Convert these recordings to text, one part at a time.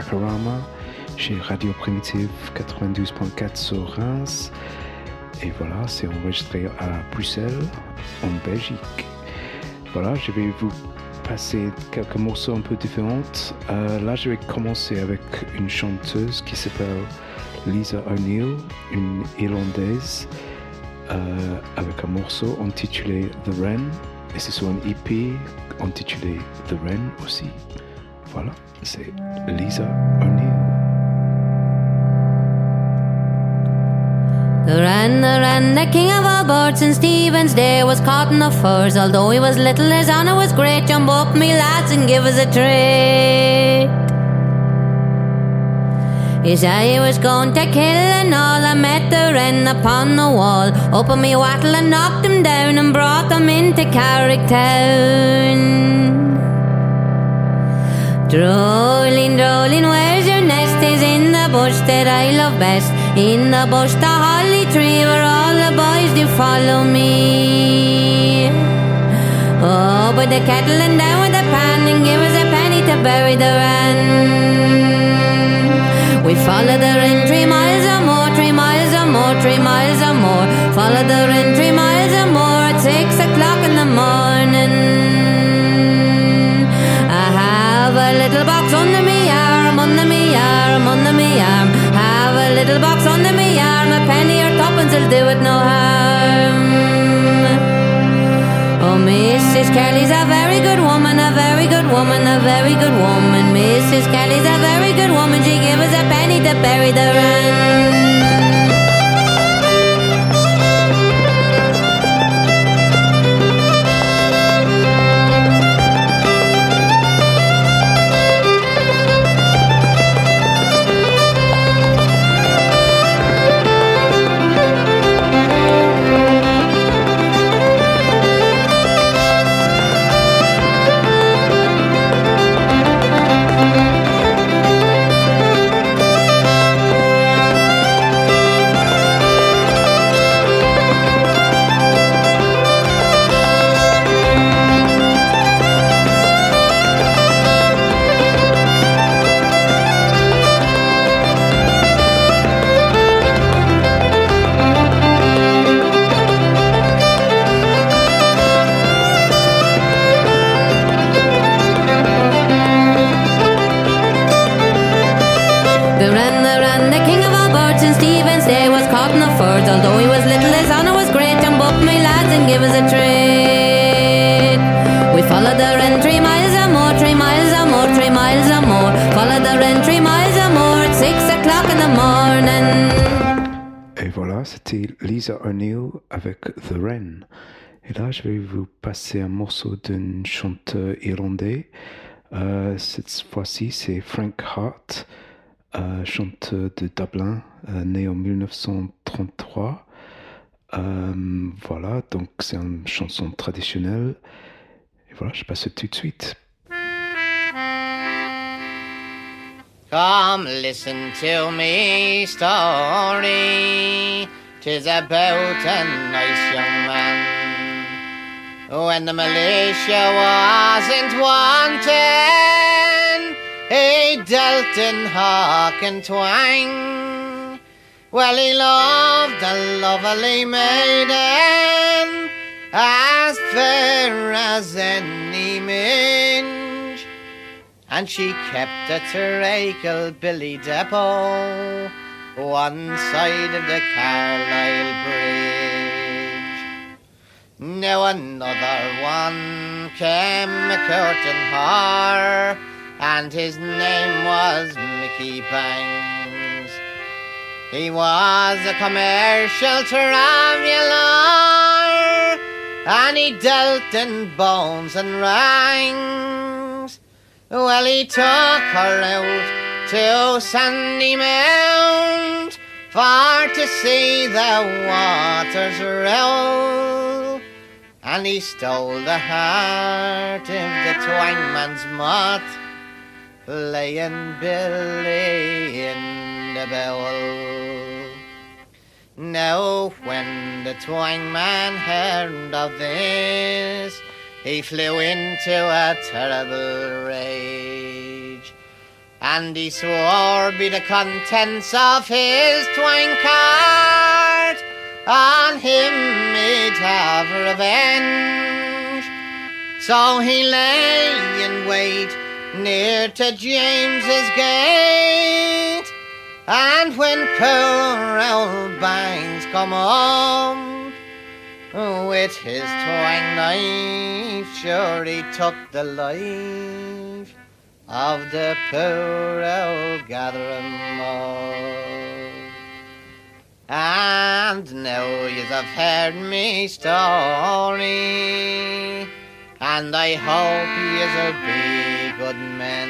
Hakarama chez Radio Primitive 92.4 sur Reims. Et voilà, c'est enregistré à Bruxelles, en Belgique. Voilà, je vais vous passer quelques morceaux un peu différents. Là, je vais commencer avec une chanteuse qui s'appelle Lisa O'Neill, une Irlandaise, avec un morceau intitulé The Wren. Et c'est sur un EP intitulé The Wren aussi. Voilà, c'est Lisa O'Neill. The wren, the king of all birds in Stephen's day was caught in the furs. Although he was little, his honour was great. Jump up, me lads, and give us a treat. He said he was going to kill and all. I met the wren upon the wall. Opened me wattle and knocked him down and brought him into Carricktown. Drolling, drolling, where's your nest? Is in the bush that I love best. In the bush, the holly tree, where all the boys do follow me. Oh, put the kettle and down with the pan and give us a penny to bury the wren. We follow the wren 3 miles or more, 3 miles or more, 3 miles or more. Follow the wren 3 miles or more at 6 o'clock in the morning. I have a little box under me arm, under me arm, under me arm. Have a little box under me arm, a penny or tuppence will do it no harm. Oh, Mrs. Kelly's a very good woman, a very good woman, a very good woman. Mrs. Kelly's a very good woman, she gave us a penny to bury the wren. Although he was little, his honour was great. Jump up, my lads, and give us a treat. We followed the wren 3 miles or more, 3 miles or more, 3 miles or more. Followed the wren 3 miles or more at 6 o'clock in the morning. Et voilà, c'était Lisa O'Neill avec The Wren. Et là, je vais vous passer un morceau d'un chanteur irlandais. Cette fois-ci, c'est Frank Hart, chanteur de Dublin, né en 1933. Voilà, donc c'est une chanson traditionnelle. Et voilà, je passe tout de suite. Come listen to me story. 'Tis about a nice young man. When the militia wasn't wanted, he dealt in hawk and twang. Well, he loved a lovely maiden, as fair as any minge, and she kept at her Billy depot, one side of the Carlisle Bridge. Now another one came a-courting her, and his name was Mickey Bangs. He was a commercial traveller, and he dealt in bones and rangs. Well, he took her out to Sandy Mount for to see the waters roll, and he stole the heart of the twangman's mutt, playing Billy in the bowl. Now when the twangman heard of this, he flew into a terrible rage, and he swore be the contents of his twine cart, on him he'd have revenge. So he lay in wait near to James's gate, and when poor old Bangs come home with his twine knife, sure he took the life of the poor old gathering mob. And now yous have heard me story, and I hope yes'll be good men,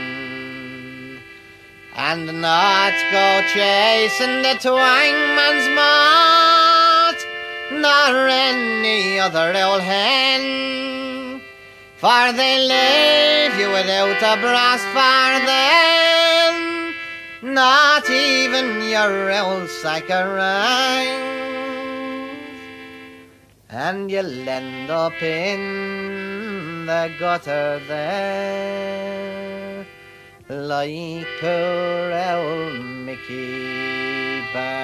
and not go chasing the twangman's mart, nor any other old hen, for they leave you without a brass farthing, not even your old sack of rhymes, and you'll end up in the gutter there, like poor old Mickey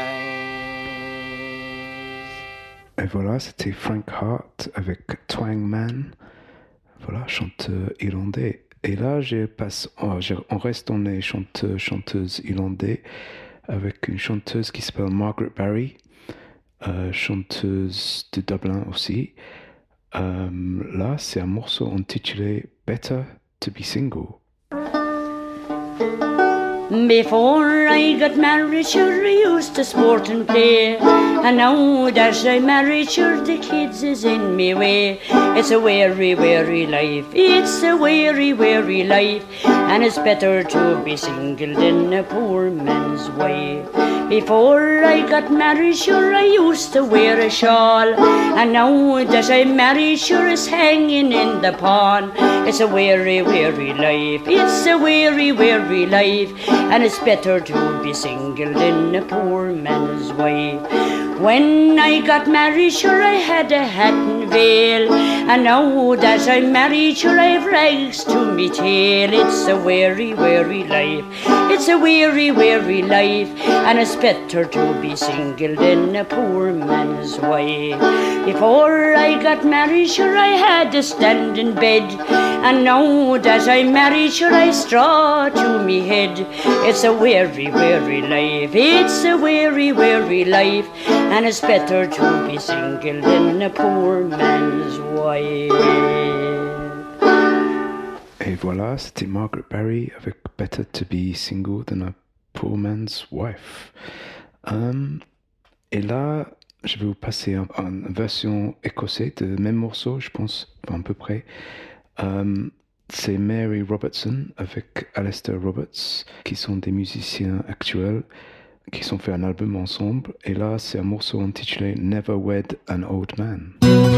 Bangs. Et voilà, c'était Frank Hart avec Twang Man. Voilà, chanteur irlandais. Et là, on reste dans les chanteuses irlandais avec une chanteuse qui s'appelle Margaret Barry, chanteuse de Dublin aussi. Là, c'est un morceau intitulé Better to be Single. Before I got married, sure I used to sport and play, and now that I'm married, sure the kids is in me way. It's a weary, weary life, it's a weary, weary life, and it's better to be single than a poor man's wife. Before I got married, sure I used to wear a shawl, and now that I'm married, sure it's hanging in the pond. It's a weary, weary life, it's a weary, weary life, and it's better to be single than a poor man's wife. When I got married, sure I had a hat and veil, and now that I'm married, sure I've rags to me tail. It's a weary, weary life, it's a weary, weary life, and it's better to be single than a poor man's wife. Before I got married, sure I had a standing bed, and now that I'm married, sure I straw to me head. It's a weary, weary life, it's a weary, weary life, and it's better to be single than a poor man's wife. Et voilà, c'était Margaret Barry avec Better to be Single than a Poor Man's Wife. Et là, je vais vous passer en version écossaise de même morceau, je pense, à peu près. C'est Mary Robertson avec Alistair Roberts, qui sont des musiciens actuels, qui ont fait un album ensemble. Et là, c'est un morceau intitulé Never Wed an Old Man.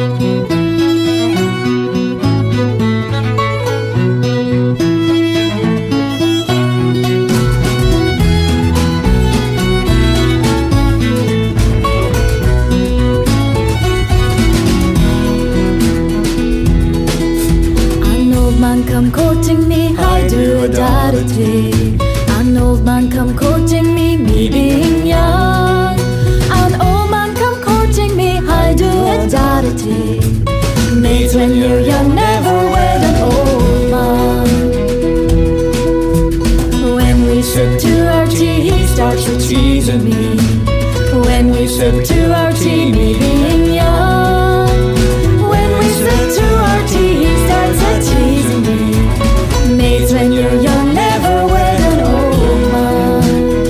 Come courting me, I do a da-da-dee. An old man come courting me, me being young. An old man come courting me, I do a da-da-dee. Mate, when you're young, never wed an old man. When we sip to our tea, he starts to teasing me. When we sip to our tea, me being young. When we sip to our tea, he starts a teasing me. Mates, when you're young, never wed an old man.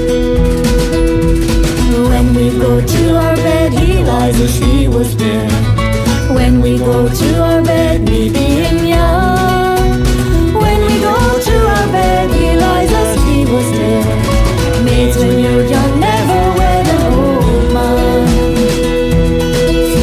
When we go to our bed, he lies as he was dead. When we go to our bed, me being young. When we go to our bed, he lies as he was dead. Mates, when you're young, never wed an old man.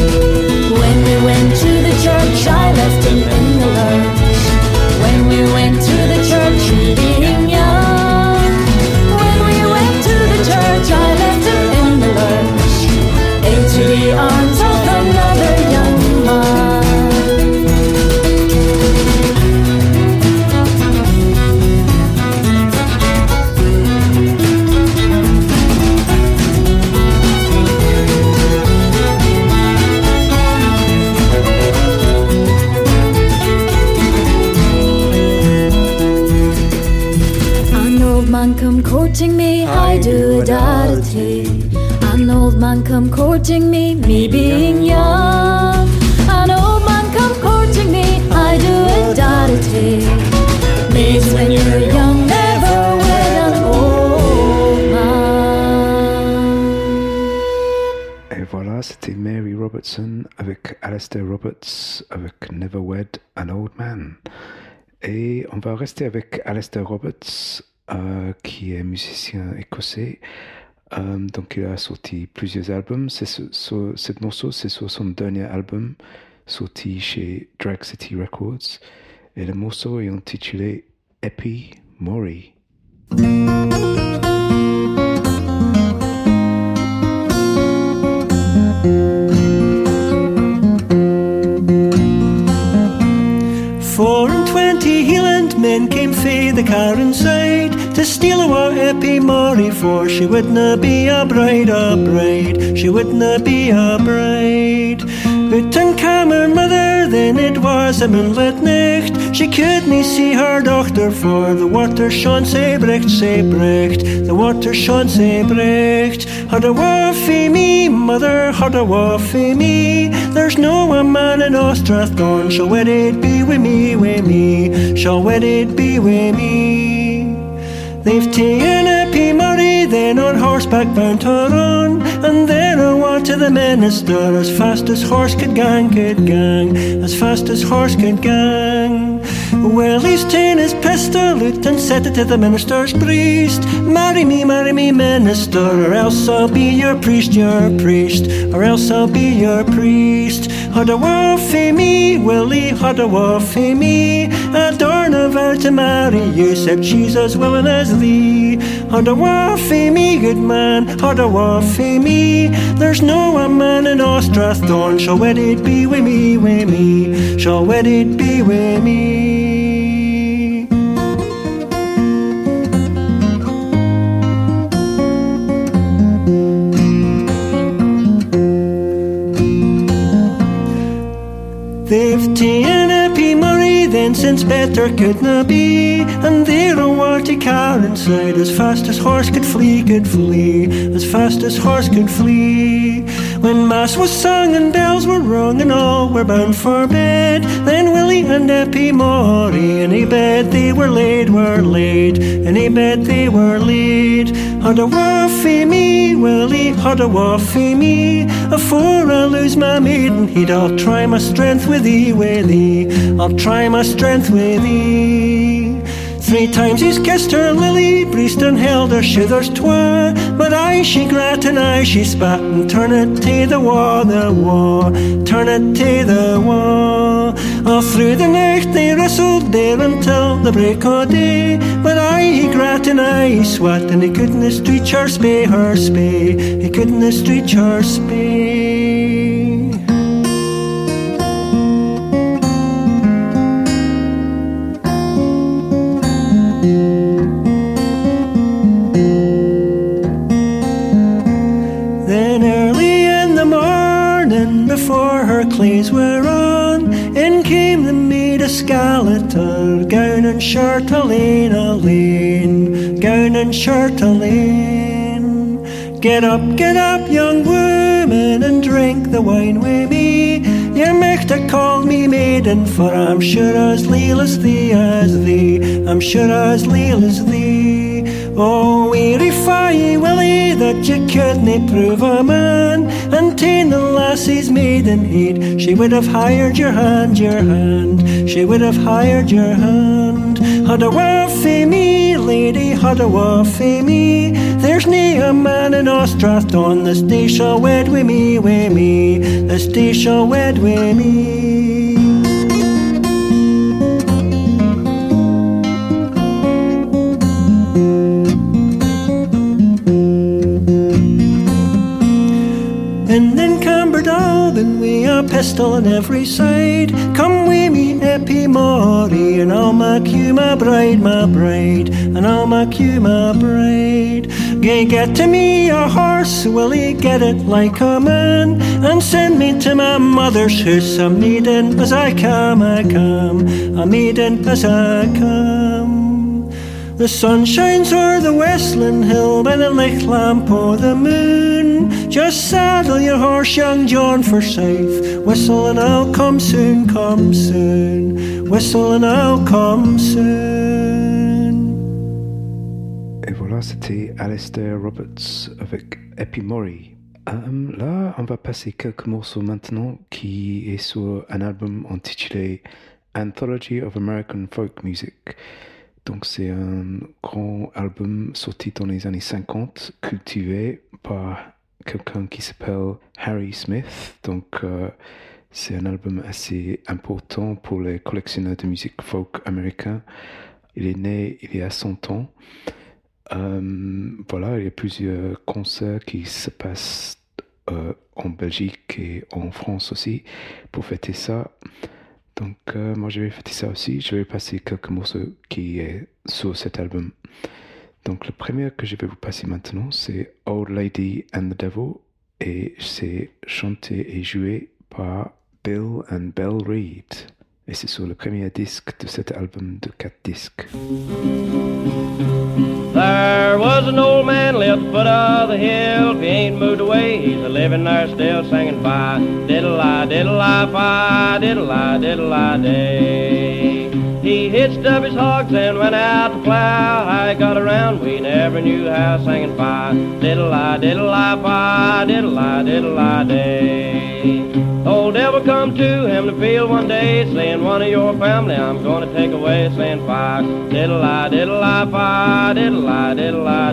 courting me, I do a da tea. An old man come courting me, me being young. An old man come courting me, I do a da tea. Means when you're young, never wed an old man. Et voilà, c'était Mary Robertson avec Alistair Roberts avec Never Wed an Old Man. Et on va rester avec Alistair Roberts, qui est musicien écossais. Donc il a sorti plusieurs albums. Cette morceau, c'est sur son dernier album, sorti chez Drag City Records. Et le morceau est intitulé Eppie Mori. Men came fae the car inside to steal our Eppie Mori, for she wouldna be a bride, she wouldna be a bride. But in came her mother, then it was a moonlit night. She couldn't see her dochter, for the water shone sae bricht, the water shone sae bricht. Had a wa fae me, mother, had a wa fae me. There's no a man in Ostrathorn shall wedded be wi' me, shall wedded be wi' me. They've ta'en Eppie Mori, then on horseback bound her on, and then awa to the minister, as fast as horse could gang, as fast as horse could gang. Well, he's ta'en his pistol out and set it to the minister's breast. Marry me, minister, or else I'll be your priest, or else I'll be your priest. Had a wa fae me, Willie, had a wa fae me. I darn a vow to marry you, except she's as willing as thee. Had a wa fae me, good man, had a wa fae me. There's no a man in Ostrathorn shall wedded be wi' me, shall wedded be wi' me. They've ta'en Eppie Mori, then since better couldna be, and they're awa to car inside, as fast as horse could flee, as fast as horse could flee. When mass was sung and bells were rung and all were bound for bed, then Willie and Eppie Mori in a bed they were laid, in a bed they were laid. Had a wa fae me, Willie, had a wa fae me. Afore I lose my maiden heed, I'll try my strength with thee, I'll try my strength with thee. 3 times he's kissed her lily breast and held her shoulders twa, but aye she grat and aye she spat, and turn it to the wa, turn it to the wa. All through the night they wrestled there until the break o' day, but aye he grat and aye he swat, and he couldn't stretch her spey, he couldn't stretch her spey. Before her clees were on, in came the maid of Scalator, gown and shirt a-lane, gown and shirt a-lane. Get up, young woman, and drink the wine with me. You make to call me maiden, for I'm sure as leal as thee, I'm sure as leal as thee. Oh, weary fie, Willie, that you couldn't prove a man, and ta'en the lassie's maiden heed, she would have hired your hand, she would have hired your hand. Had a wa fae me, lady, had a wa fae me. There's nae a man in Ostrathorn this day shall wed wi' me, this day shall wed wi' me. And in Camberdalbin we a pistol on every side. Come wi' me, Eppie Mori, and I'll mak you my bride, and I'll mak you my bride. Gae get to me a horse, will he get it like a man, and send me to my mother's house, a maiden as I come, a maiden as I come. The sun shines o'er the Westland Hill by the licht lamp o' the moon. Just saddle your horse, young John Forsyth. Whistle and I'll come soon, come soon. Whistle and I'll come soon. Et voilà, c'était Alistair Roberts avec Eppie Morey. Là, on va passer quelques morceaux maintenant qui est sur un album intitulé Anthology of American Folk Music. Donc c'est un grand album sorti dans les années 50, cultivé par quelqu'un qui s'appelle Harry Smith. Donc c'est un album assez important pour les collectionneurs de musique folk américain. Il est né il y a 100 ans. Voilà, il y a plusieurs concerts qui se passent en Belgique et en France aussi pour fêter ça. Donc moi je vais fêter ça aussi. Je vais passer quelques morceaux qui est sur cet album. Donc le premier que je vais vous passer maintenant c'est Old Lady and the Devil et c'est chanté et joué par Bill and Belle Reed. Et c'est sur le premier disque de cet album de 4 disques. There was an old man lived at the foot of the hill. If he ain't moved away, he's a living there still singing fi diddle-lie, diddle-lie, fi diddle-lie, diddle-lie day. He hitched up his hogs and went out to plow. How he got around, we never knew how, singing fi diddle-lie, diddle-lie, fi diddle-lie, diddle-lie day. Old devil come to him in the field one day, saying, one of your family I'm going to take away, saying, fi diddle-lie, diddle-lie, fi diddle-lie, diddle-lie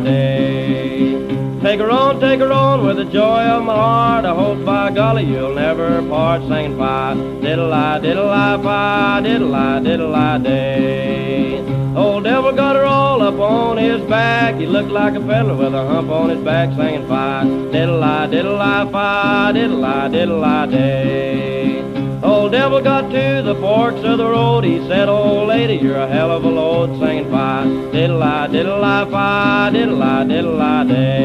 day. Take her on with the joy of my heart. I hope by golly you'll never part, singing fi diddle-lie, diddle-lie, fi diddle-lie, diddle-lie day. Old devil got her all up on his back. He looked like a peddler with a hump on his back, singing fi diddle-lie, diddle-lie, fi diddle-lie, diddle-lie day. Old devil got to the forks of the road. He said, old lady, you're a hell of a load, singing fi diddle-lie, diddle-lie, fi diddle-lie, diddle-lie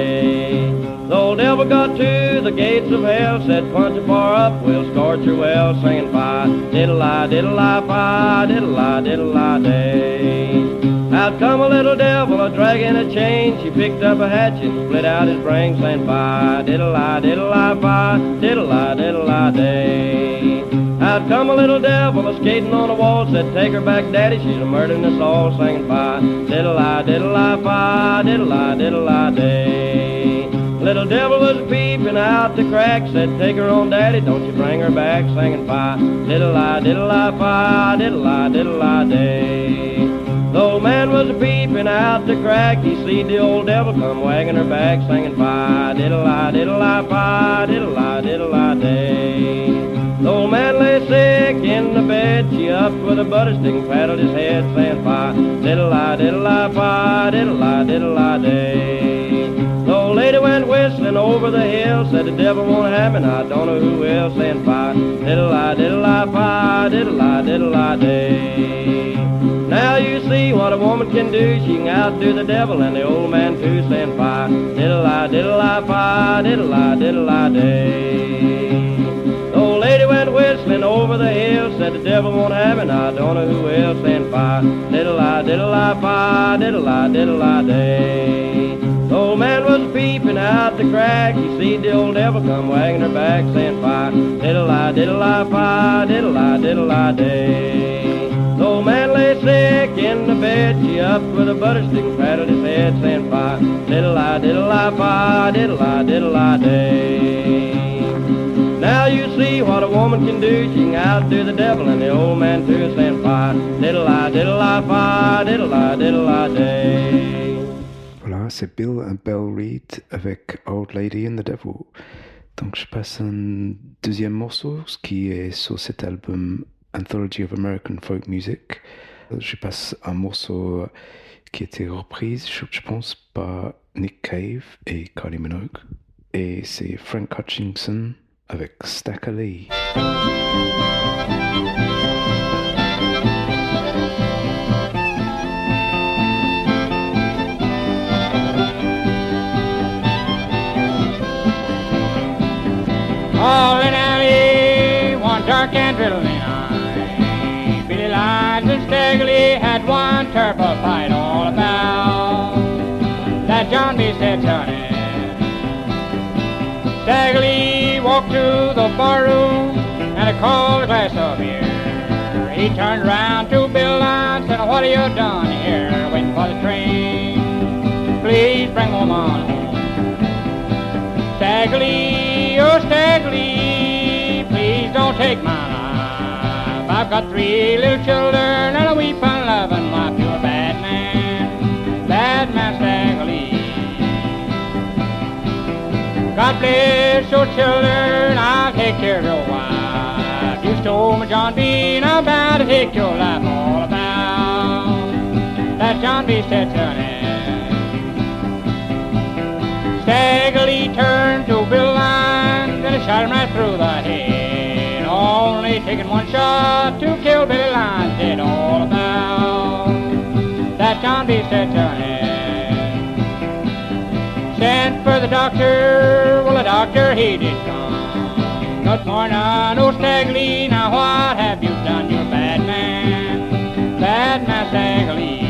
day. The old devil got to the gates of hell, said, punch a bar up, we'll scorch your well, singing fi diddle-lie, diddle-lie, fi diddle-lie, diddle-lie day. Out come a little devil, a dragging a chain. She picked up a hatchet and split out his brain, saying fi diddle-lie, diddle-lie, fi diddle-lie, diddle-lie day. Out come a little devil, a skating on the wall, said, take her back, daddy, she's a murdering us all, singing fi diddle-lie, diddle-lie, fi diddle-lie, diddle-lie day. Little devil was peeping out the crack, said, take her on, daddy, don't you bring her back, singing fi diddle-lie, diddle-lie, fi diddle-lie, diddle-lie day. The old man was peeping out the crack, he see the old devil come wagging her back, singing fi diddle-lie, diddle-lie, fi diddle-lie, diddle-lie day. The old man lay sick in the bed, she up with a butter stick and paddled his head, saying fi diddle-lie, diddle-lie, fi diddle-lie, diddle-lie day. The old lady went whistling over the hill, said the devil won't have me, and I don't know who will, saying fi diddle-lie, diddle-lie, fi diddle-lie, diddle-lie day. Now you see what a woman can do, she can outdo the devil and the old man too, saying fi diddle-lie, diddle-lie, fi diddle-lie, diddle-lie day. The old lady went whistling over the hill, said the devil won't have it, and I don't know who will, saying fi diddle-lie, diddle-lie, fi diddle-lie, diddle-lie day. The old man was peeping out the crack, he see the old devil come wagging her back, saying fi diddle-lie, diddle-lie, fi diddle-lie, diddle-lie day. The old man lay sick in the bed, she up with a butter stick and patted his head, saying fi diddle-lie, diddle-lie, fi diddle-lie, diddle-lie day. Now you see what a woman can do, she can outdo the devil and the old man too, saying fi diddle-lie, diddle-lie, fi diddle-lie, diddle-lie day. Voilà, c'est Bill and Belle Reed avec Old Lady and the Devil. Donc je passe un deuxième morceau qui est sur cet album Anthology of American Folk Music. Je passe un morceau qui a été repris, je pense, par Nick Cave et Kylie Minogue. Et c'est Frank Hutchinson avec Stacker Lee. All in alley, one dark and drizzling eye. Billy Lyons and Stagley had one terrible fight all about John B. said, Johnny. Stagger Lee walked to the barroom and he called a glass of beer. He turned around to Bill Line and said, what have you done here? Waiting for the train. Please bring home on home. Stagger Lee, oh Stagger Lee, please don't take my life. I've got 3 little children and a weep and loving wife. You're a bad man Stagger Lee. God bless your children, I'll take care of your wife. You stole my John B, and I'm bound to take your life. All about that John B. said, Johnny. Stagger Lee turned to Bill Line, then he shot him right through the head. Only taking one shot to kill Billy Line. Said all about that John B. said, Johnny. Sent for the doctor, well the doctor he did come. Good morning, oh Stagger Lee, now what have you done? You're a bad man Stagger Lee.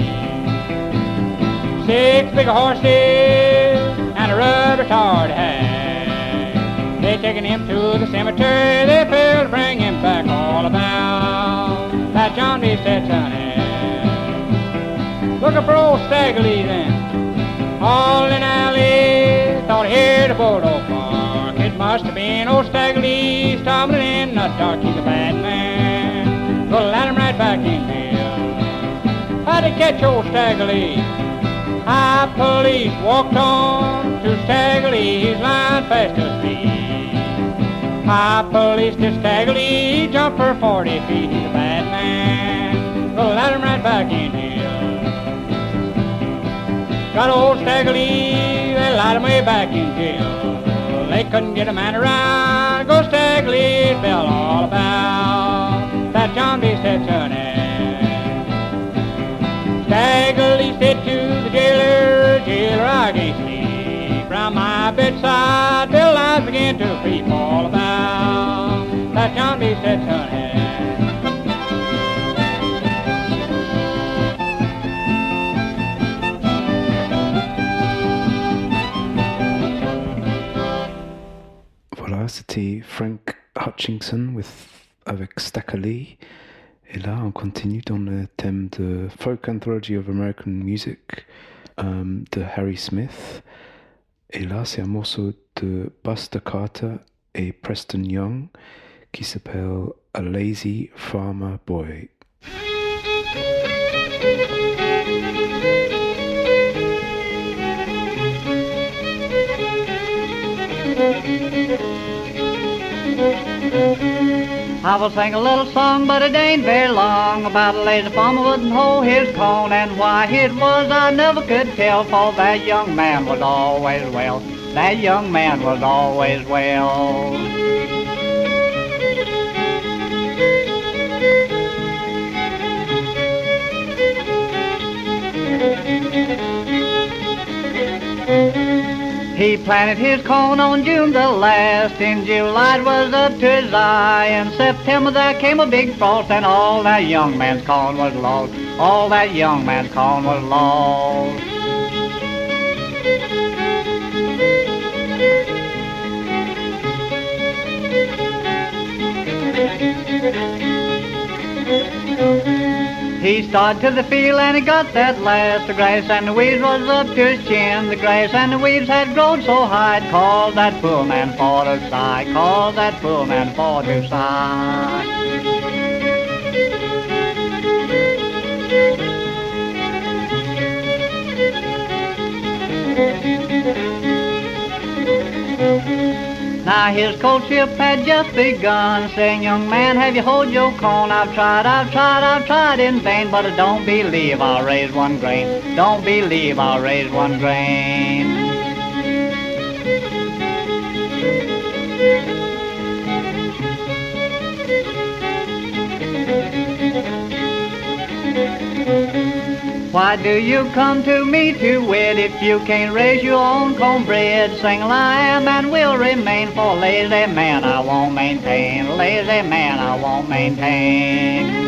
6 big horses and a rubber tarred hat. They taken him to the cemetery, they failed to bring him back. All about that John B. said, Johnny. Looking for old Stagger Lee then. All in alley, thought he heard a bulldog bark. It must have been old Stagger Lee stumbling in the dark. He's a bad man, gonna let him right back in here. How'd they catch old Stagger Lee? High police walked on to Stagger Lee, he's lying fast asleep. High police to Stagger Lee, he jumped for 40 feet. He's a bad man, gonna let him right back in here. Got old Stagger Lee, they lied him way back in jail. They couldn't get a man around, go Stagger Lee, bell all about that John B. said, Johnny. Stagger Lee said to the jailer, jailer, I can't sleep. Round my bedside, Bill Lines began to creep. All about that John B. said, Johnny. C'était Frank Hutchinson avec Stagger Lee. Et là, on continue dans le thème de Folk Anthology of American Music de Harry Smith. Et là, c'est un morceau de Buster Carter et Preston Young qui s'appelle A Lazy Farmer Boy. I will sing a little song, but it ain't very long, about a lazy farmer wouldn't hoe his corn, and why it was I never could tell, for that young man was always well. That young man was always well. He planted his corn on June the last. In July it was up to his eye. In September there came a big frost, and all that young man's corn was lost. All that young man's corn was lost. He started to the field and he got that last. The grass and the weeds was up to his chin. The grass and the weeds had grown so high, it caused that poor man for to sigh. Caused that poor man for to sigh. Now his courtship had just begun, saying, young man, have you hoed your corn? I've tried in vain, but I don't believe I'll raise one grain. Don't believe I'll raise one grain. Why do you come to me to wed if you can't raise your own cornbread? Single I am and will remain, for lazy man I won't maintain. Lazy man I won't maintain.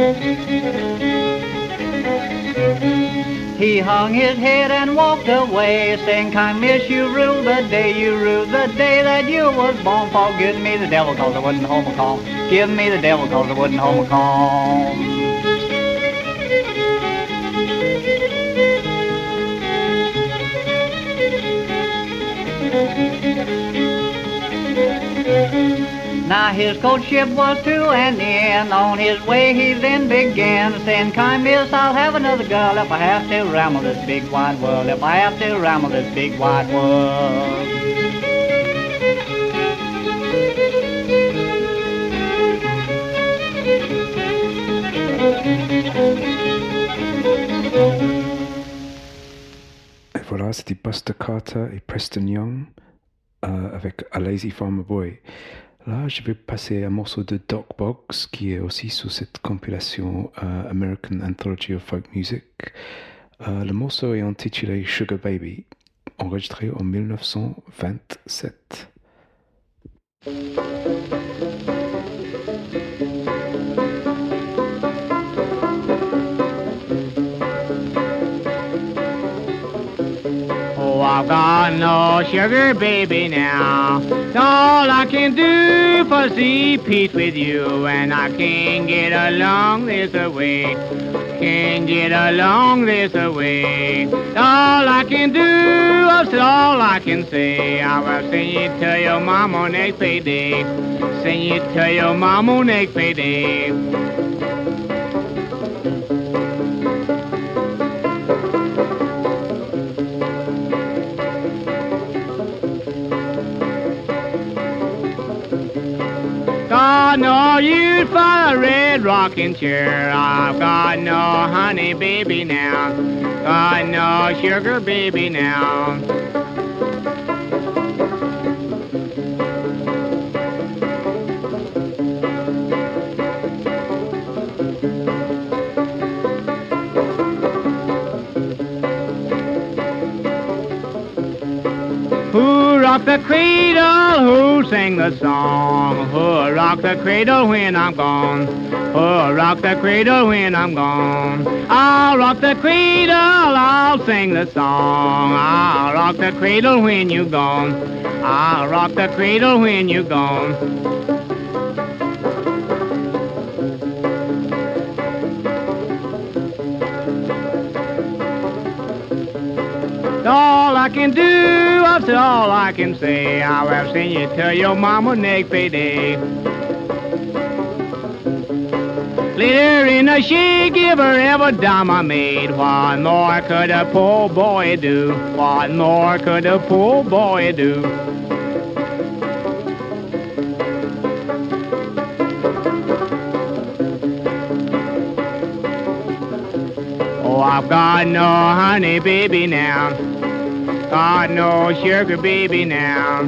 He hung his head and walked away, saying, kind miss, you ruled the day, you ruled the day that you was born. Forgive me the devil, cause I wasn't home a calm. Give me the devil, cause I wasn't home a calm. Now his courtship was to an end. On his way he then began, saying, kind miss, I'll have another girl if I have to ramble this big wide world, if I have to ramble this big wide world. Et voilà, c'était Buster Carter et Preston Young avec A Lazy Farmer Boy. Là, je vais passer un morceau de Doc Boggs qui est aussi sous cette compilation American Anthology of Folk Music. Le morceau est intitulé Sugar Baby, enregistré en 1927. I've got no sugar baby now. All I can do for see peace with you, and I can't get along this way. Can't get along this way. All I can do, that's all I can say. I will sing it to your mama next payday. Sing it to your mama next payday. Got no use for a red rocking chair. I've got no honey baby now. Got no sugar baby now. Who rocked the cradle? Who sang the song? Who rocked the cradle when I'm gone? Who rocked the cradle when I'm gone? I'll rock the cradle, I'll sing the song. I'll rock the cradle when you're gone. I'll rock the cradle when you're gone. All I can do, that's all I can say. I will sing you to your mama next payday. Later in the she give her every dime I made. What more could a poor boy do? What more could a poor boy do? Oh, I've got no honey baby now. Got no sugar baby now.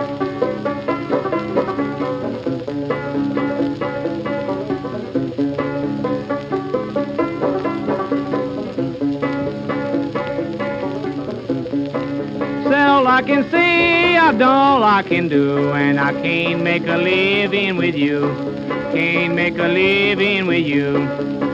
So all I can say, I've done all I can do, and I can't make a living with you. Can't make a living with you.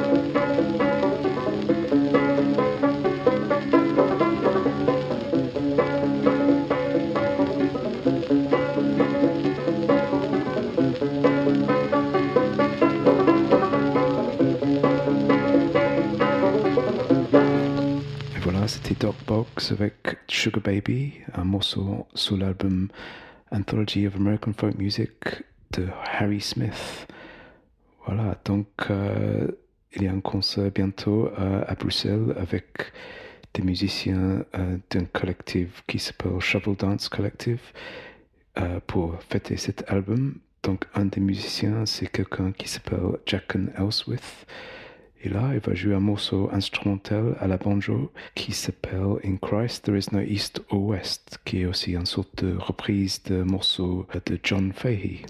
C'était Doc Boggs avec Sugar Baby, un morceau sous l'album Anthology of American Folk Music de Harry Smith. Voilà, donc il y a un concert bientôt à Bruxelles avec des musiciens d'un collectif qui s'appelle Shovel Dance Collective pour fêter cet album. Donc un des musiciens, c'est quelqu'un qui s'appelle Jacken Ellsworth. Et là, il va jouer un morceau instrumental à la banjo qui s'appelle In Christ There Is No East or West, qui est aussi une sorte de reprise de morceau de John Fahey.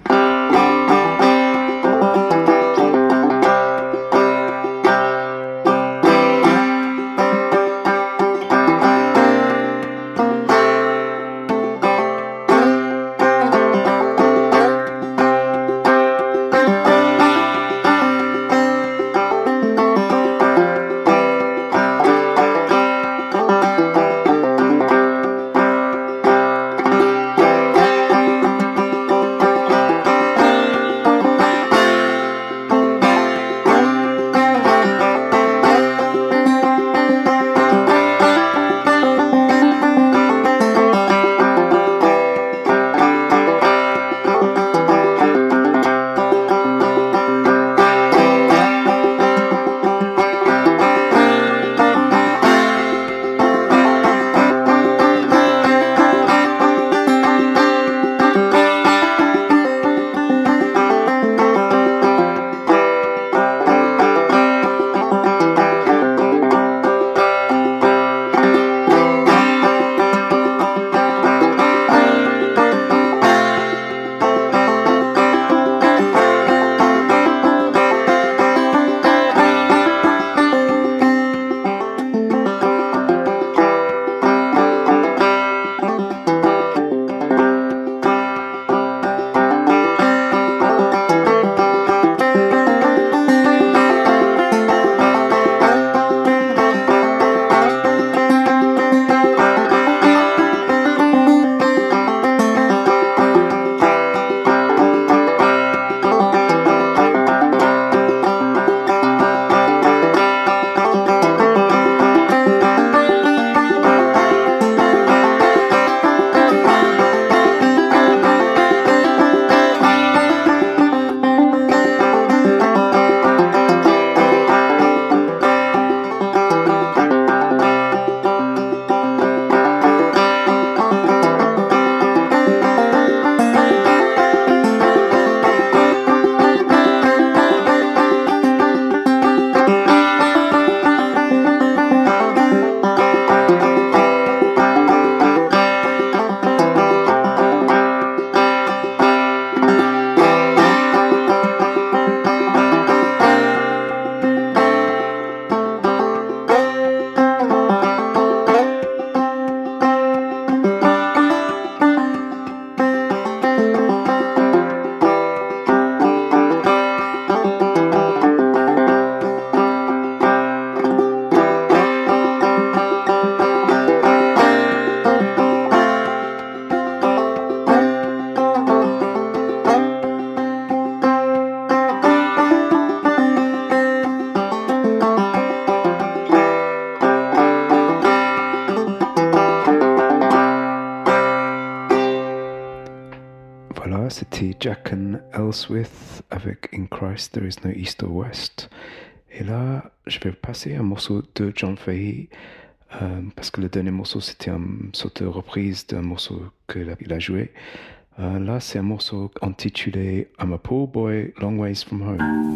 Jack and Ellsworth avec In Christ There Is No East or West. Et là, je vais passer un morceau de John Fahey parce que le dernier morceau c'était une sorte de reprise d'un morceau qu'il a joué. Là, c'est un morceau intitulé I'm a Poor Boy Long Ways From Home.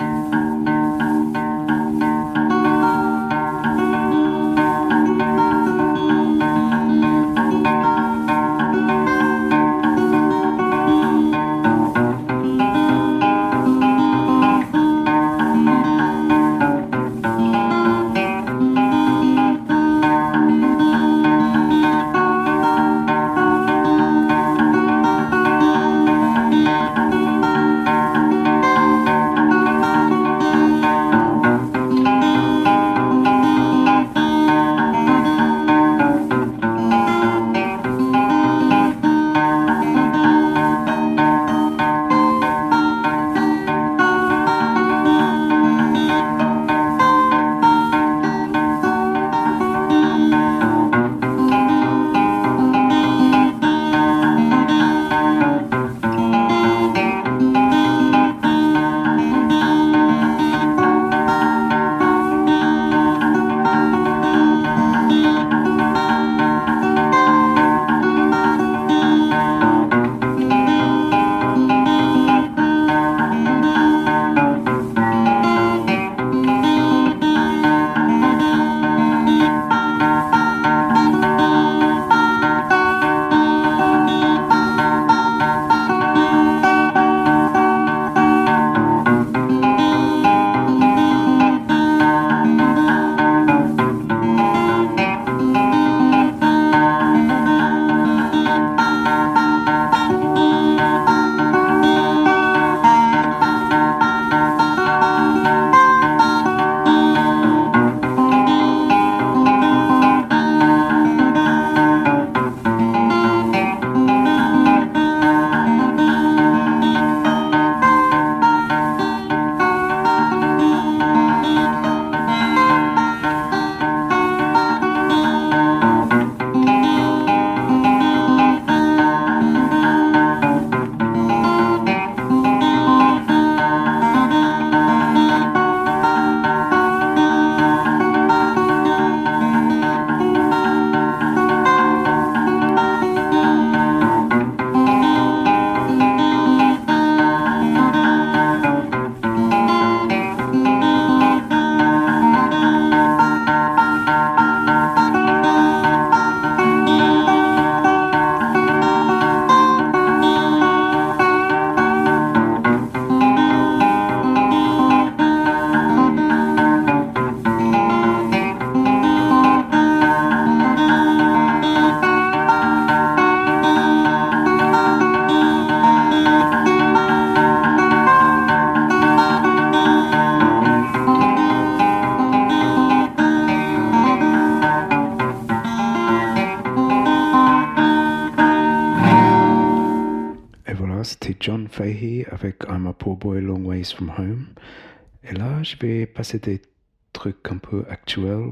C'était John Fahey avec I'm a Poor Boy Long Ways From Home. Et là, je vais passer des trucs un peu actuels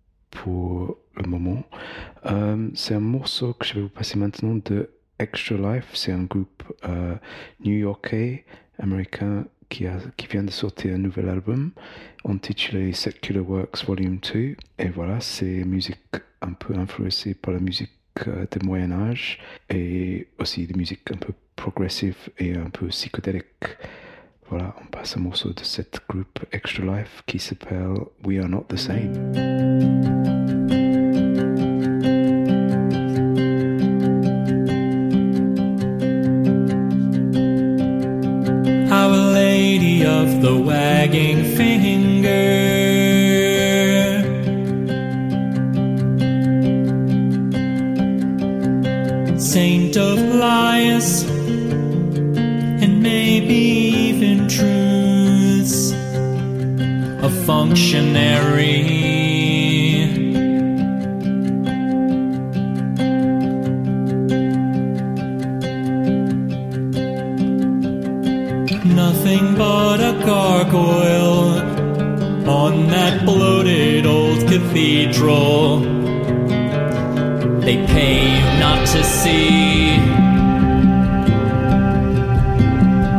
pour le moment. C'est un morceau que je vais vous passer maintenant de Extra Life. C'est un groupe new-yorkais, américain, qui vient de sortir un nouvel album intitulé Secular Works Volume 2. Et voilà, c'est musique un peu influencée par la musique du Moyen-Âge et aussi de musique un peu progressive et un peu psychédélique. Voilà, on passe un morceau de cet groupe Extra Life qui s'appelle We Are Not The Same. Our Lady of the Wagging Finger, Saint of Lies, and maybe even truths, a functionary. Nothing but a gargoyle on that bloated old cathedral. They pay you not to see.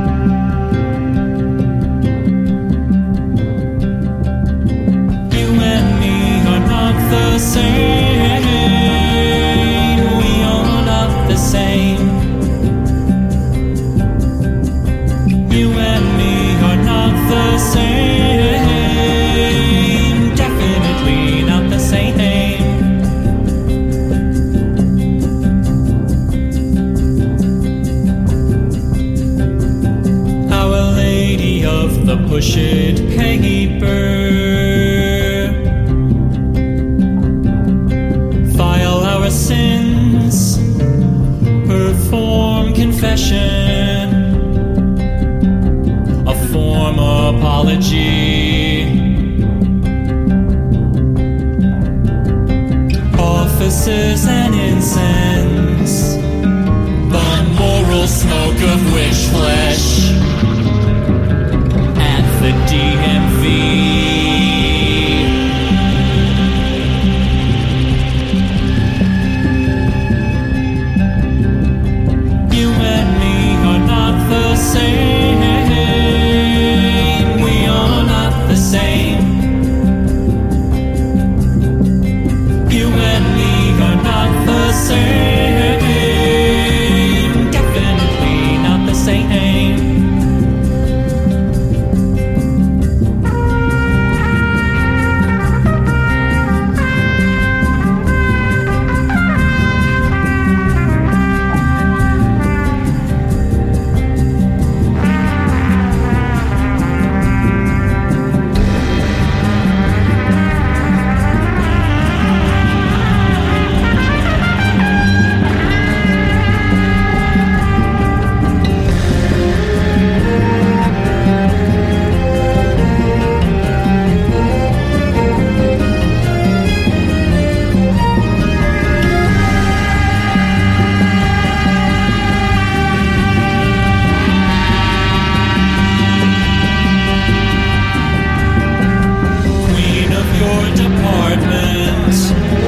apartments,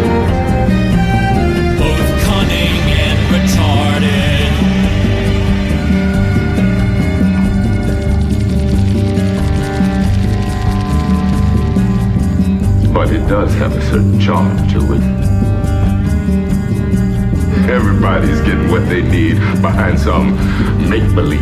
both cunning and retarded. But it does have a certain charm to it. Everybody's getting what they need behind some make-believe.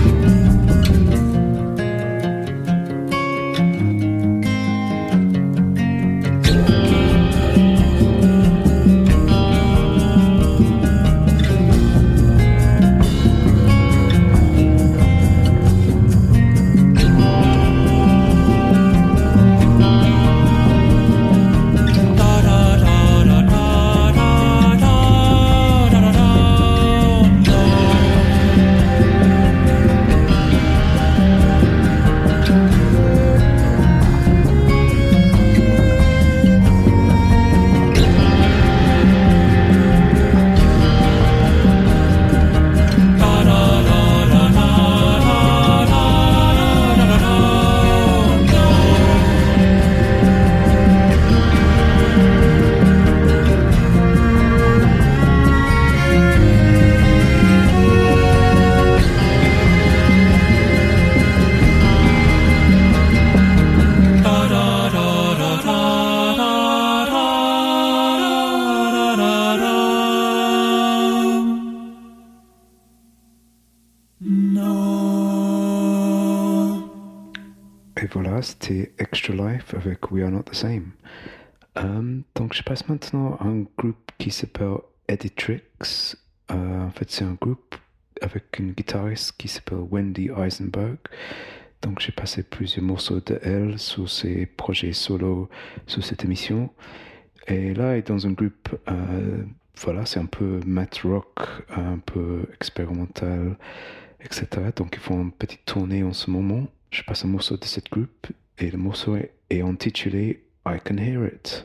C'était Extra Life avec We Are Not The Same. Donc je passe maintenant à un groupe qui s'appelle Editrix. En fait c'est un groupe avec une guitariste qui s'appelle Wendy Eisenberg. Donc j'ai passé plusieurs morceaux de elle sur ses projets solo sur cette émission. Et là elle est dans un groupe, voilà, c'est un peu math rock, un peu expérimental, etc. Donc ils font une petite tournée en ce moment. Je passe un morceau de cette groupe et le morceau est intitulé I Can Hear It.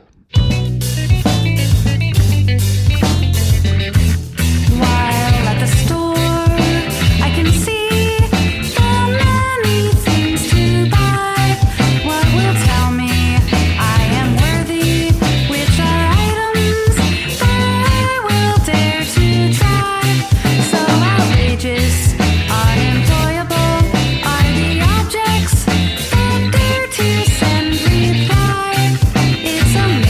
While at the store, I can see so many things to buy. What will tell me I am worthy? Which are items that I will dare to try? So outrageous, unemployable are the objects that dare to send reply. It's amazing.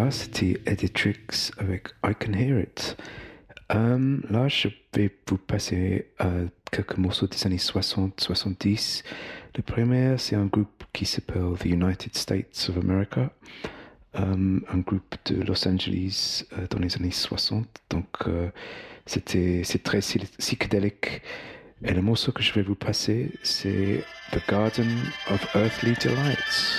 voilà, c'était Editrix avec I Can Hear It. Là, je vais vous passer quelques morceaux des années 60-70. Le premier, c'est un groupe qui s'appelle The United States of America, un groupe de Los Angeles dans les années 60. Donc, c'est très psychédélique. Et le morceau que je vais vous passer, c'est The Garden of Earthly Delights.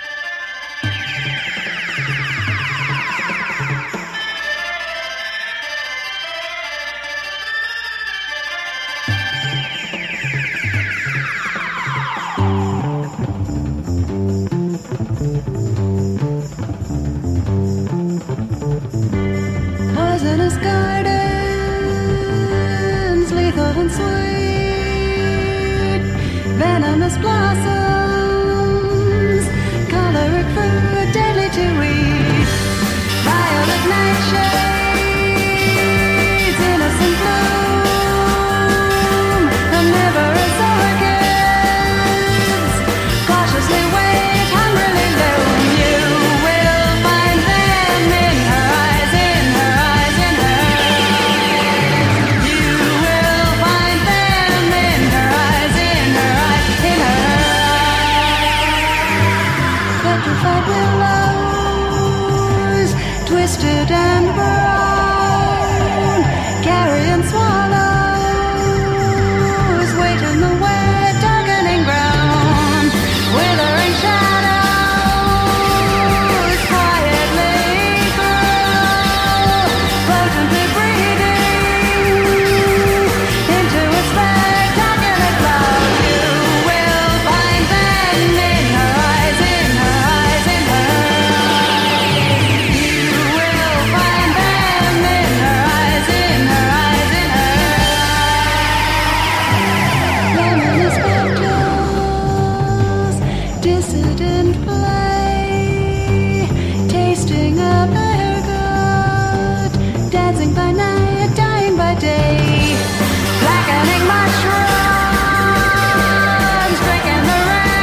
Poisonous gardens, lethal and sweet, venomous blossoms, choleric fruit, deadly to eat, violet nightshades, innocent bloom, omnivorous orchids, cautiously wait, hungrily loom. You will find them in her eyes, in her eyes, in her eyes. You will find them in her eyes, in her eyes, in her eyes. Petrified willows, twisted and brown, carrion swallows, wait in the wet, darkening ground, withering shadows, quietly grow, potently breathing into a spectacular cloud. You will find them in her eyes, in her eyes, in her eyes. You will find them in her eyes, in her eyes, in her eyes. Luminous spectacles, dissident play, tasting of their good, dancing by night, dying by day, blackening mushrooms, drinking the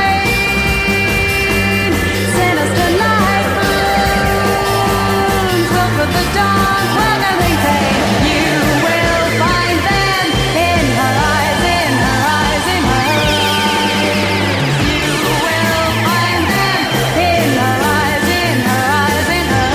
rain, sinister night blooms, look for the dawn, welcoming pain. You will find them in her eyes, in her eyes, in her eyes. You will find them in her eyes, in her eyes, in her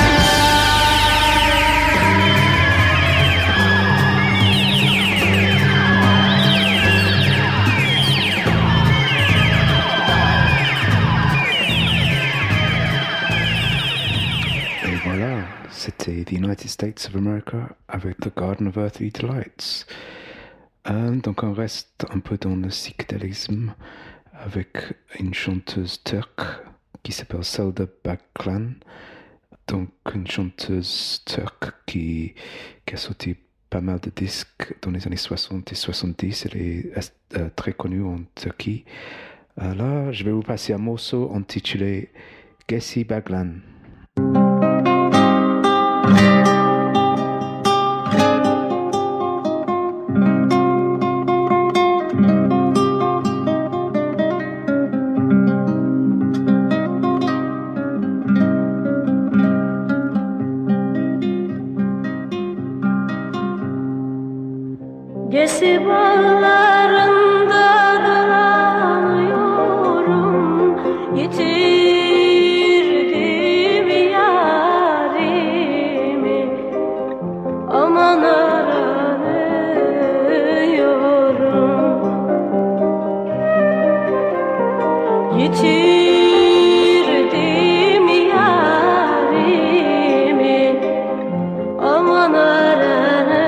Et voilà, c'était The United States of America avec The Garden of Earthly Delights. Donc on reste un peu dans le psychédélisme avec une chanteuse turque qui s'appelle Selda Bağcan. Donc une chanteuse turque qui a sorti pas mal de disques dans les années 60 et 70. Elle est très connue en Turquie. Là, je vais vous passer un morceau intitulé Gezi Bağcan. Gezi bağlarında dolanıyorum, yitirdim yarimi, aman aranıyorum. Yitirdim yarimi, aman aranıyorum.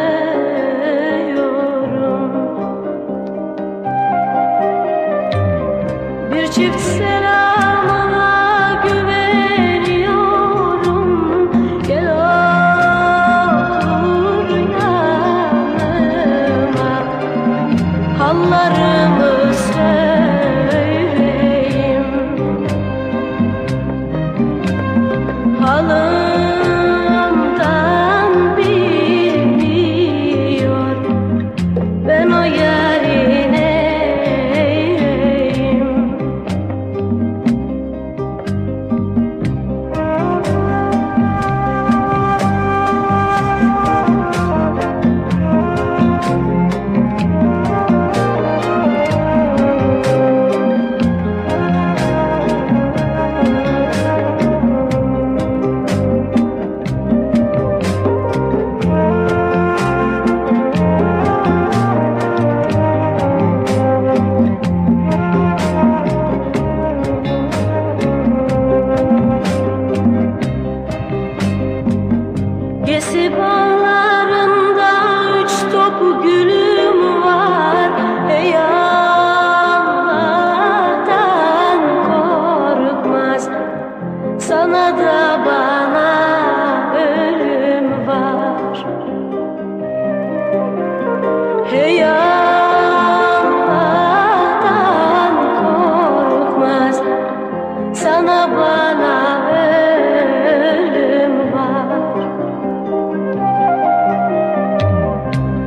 Bir çift selamına güveniyorum. Gel otur yanıma, hallarımı söyleyeyim. Halımdan bilmiyor, ben o yarine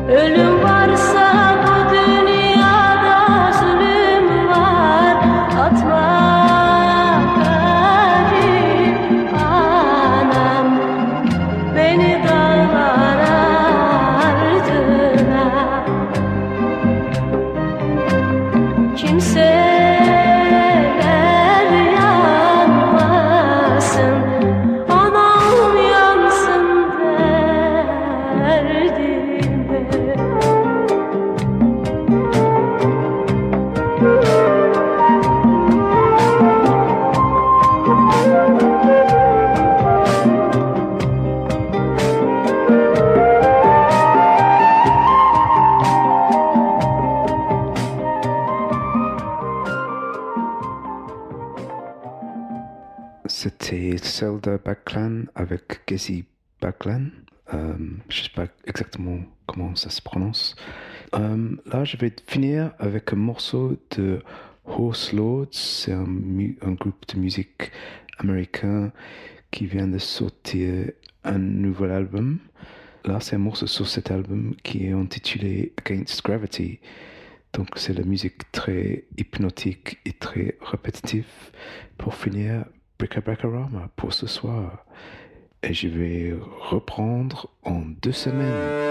Ölüm varsa bu dünyada zulüm var. Atma garip anam beni dağlar ardına. Kimseler yanmasın, anam yansın derdime. C'était Zelda Baclan avec Gezi Baclan. Je sais pas exactement comment ça se prononce. Là, je vais finir avec un morceau de Horse Lords. C'est un groupe de musique américain qui vient de sortir un nouvel album. Là, c'est un morceau sur cet album qui est intitulé Against Gravity. Donc, c'est la musique très hypnotique et très répétitive. Pour finir, Bricka-Brackarama pour ce soir. Et je vais reprendre en 2 semaines.